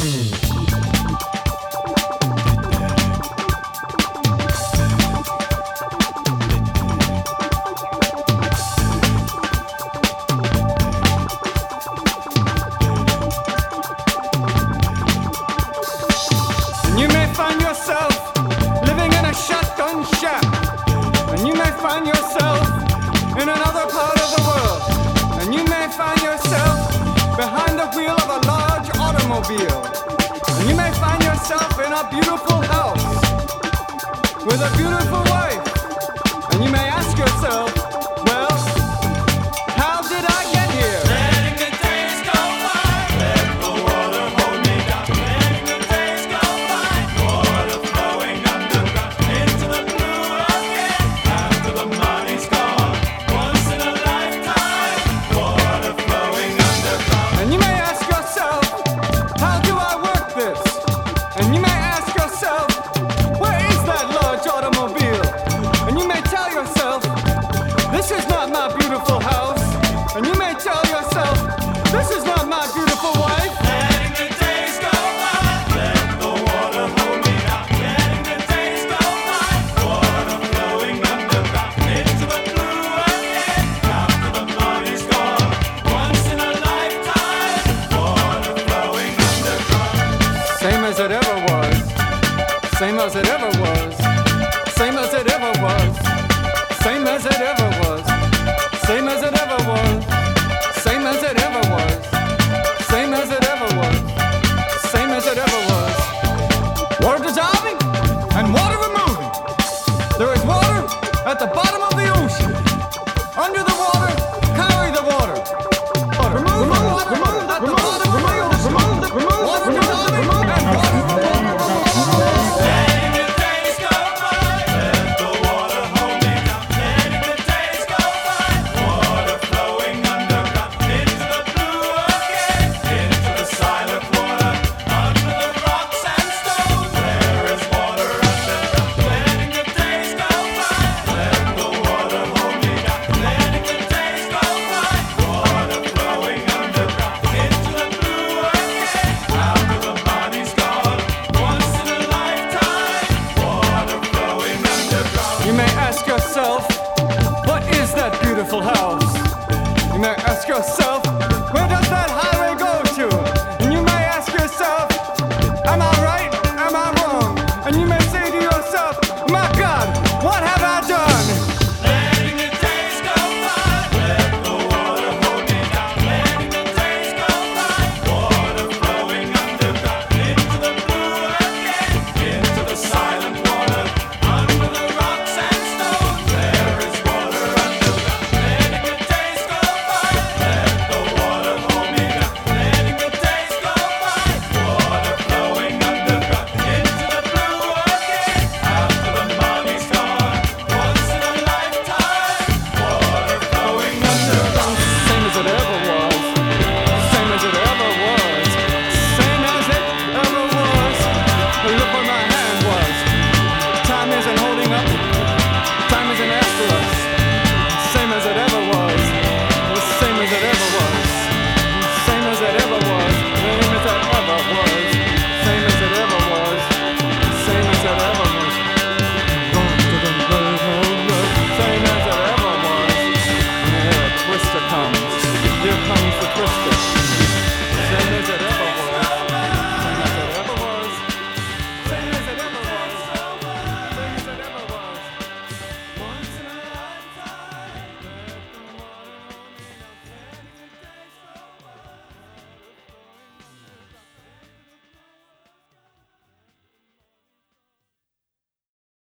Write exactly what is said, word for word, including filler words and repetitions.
You may find yourself living in a shotgun shack, and you may find yourself in another part of the world, and you may find yourself behind the wheel of a large automobile, and you may find yourself in a beautiful house with a beautiful wife, and you may ask yourself, well, how did I get here? Letting the days go by, let the water hold me down. Letting the days go by, water flowing underground into the blue again. After the money's gone, once in a lifetime, water flowing underground. And you may ask yourself, how do I work this? And you may ask yourself, where is that large automobile? And you may tell yourself, this is not my beautiful house. And you may tell yourself, this is not my beautiful wife. Letting the days go by, let the water hold me down. Letting the days go by, water flowing underground into the blue again. After the money's gone, once in a lifetime, water flowing underground. Same as it ever was. Same as it ever